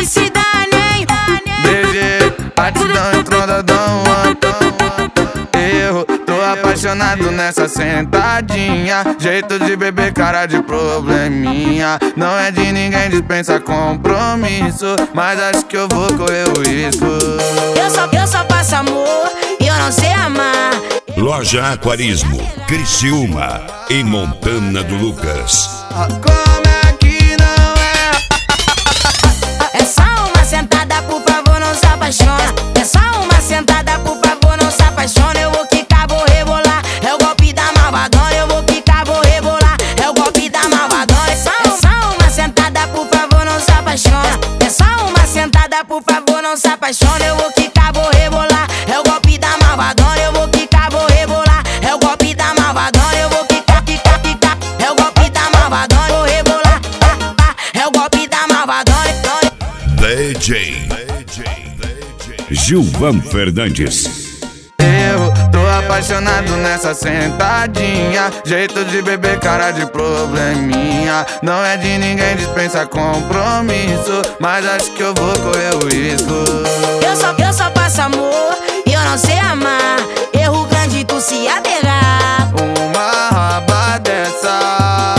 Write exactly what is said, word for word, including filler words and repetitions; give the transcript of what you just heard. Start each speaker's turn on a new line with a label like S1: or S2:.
S1: que se dane.
S2: B G, batidão entrou da dão. Erro, tô apaixonado nessa sentadinha. Jeito de beber, cara de probleminha. Não é de ninguém, dispensa compromisso, mas acho que eu vou correr o risco.
S1: Eu só, eu só faço amor e eu não sei amar.
S3: Loja Aquarismo, Criciúma, em Montana do Lucas.
S2: Como é que não
S1: é? É só uma sentada, por favor, não se apaixona. É só uma sentada, por favor, não se apaixona. Eu vou quicar, vou rebolar. É o golpe da malvadona. Eu vou quicar, vou rebolar. É o golpe da malvadona. É só, é só uma sentada, por favor, não se apaixona. É só uma sentada, por favor, não se apaixona. Eu vou quicar, vou rebolar. É o golpe da malvadona. Eu vou quicar, vou rebolar. É o golpe da malvadona. Eu vou quicar, quicar, quicar. É o golpe da malvadona. Vou rebolar. Ah, ah, é o golpe da malvadona.
S3: D J Gilvan Fernandes.
S2: Erro, tô apaixonado nessa sentadinha. Jeito de beber, cara de probleminha. Não é de ninguém, dispensa compromisso, mas acho que eu vou correr o risco.
S1: Eu só, eu só faço amor e eu não sei amar. Erro grande tu se aterrar.
S2: Uma raba dessa